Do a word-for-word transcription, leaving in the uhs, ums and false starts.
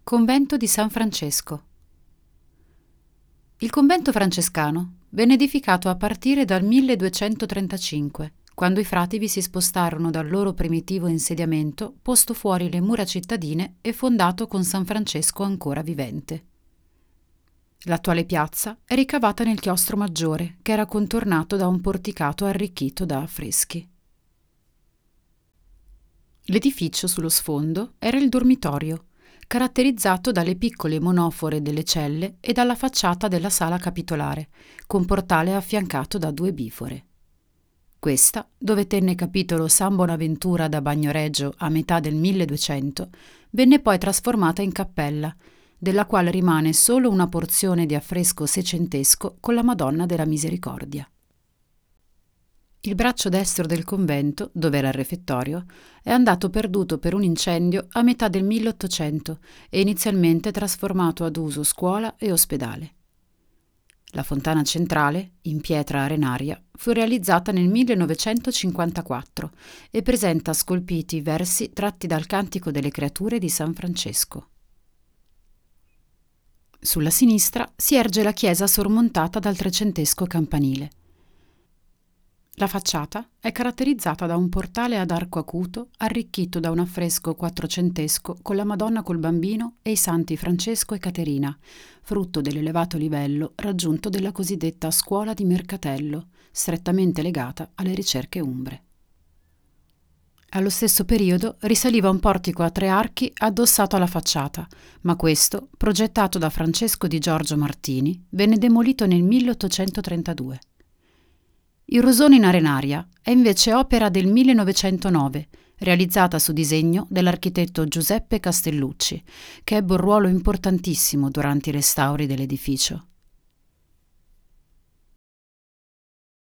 Convento di San Francesco. Il convento francescano venne edificato a partire dal milleduecentotrentacinque, quando i frati vi si spostarono dal loro primitivo insediamento posto fuori le mura cittadine e fondato con San Francesco ancora vivente. L'attuale piazza è ricavata nel chiostro maggiore, che era contornato da un porticato arricchito da affreschi. L'edificio sullo sfondo era il dormitorio, caratterizzato dalle piccole monofore delle celle e dalla facciata della sala capitolare, con portale affiancato da due bifore. Questa, dove tenne capitolo San Bonaventura da Bagnoregio a metà del milleduecento, venne poi trasformata in cappella, della quale rimane solo una porzione di affresco seicentesco con la Madonna della Misericordia. Il braccio destro del convento, dove era il refettorio, è andato perduto per un incendio a metà del milleottocento e inizialmente trasformato ad uso scuola e ospedale. La fontana centrale, in pietra arenaria, fu realizzata nel millenovecentocinquantaquattro e presenta scolpiti versi tratti dal Cantico delle Creature di San Francesco. Sulla sinistra si erge la chiesa sormontata dal trecentesco campanile. La facciata è caratterizzata da un portale ad arco acuto arricchito da un affresco quattrocentesco con la Madonna col Bambino e i santi Francesco e Caterina, frutto dell'elevato livello raggiunto della cosiddetta scuola di Mercatello, strettamente legata alle ricerche umbre. Allo stesso periodo risaliva un portico a tre archi addossato alla facciata, ma questo, progettato da Francesco di Giorgio Martini, venne demolito nel milleottocentotrentadue. Il rosone in arenaria è invece opera del millenovecentonove, realizzata su disegno dell'architetto Giuseppe Castellucci, che ebbe un ruolo importantissimo durante i restauri dell'edificio.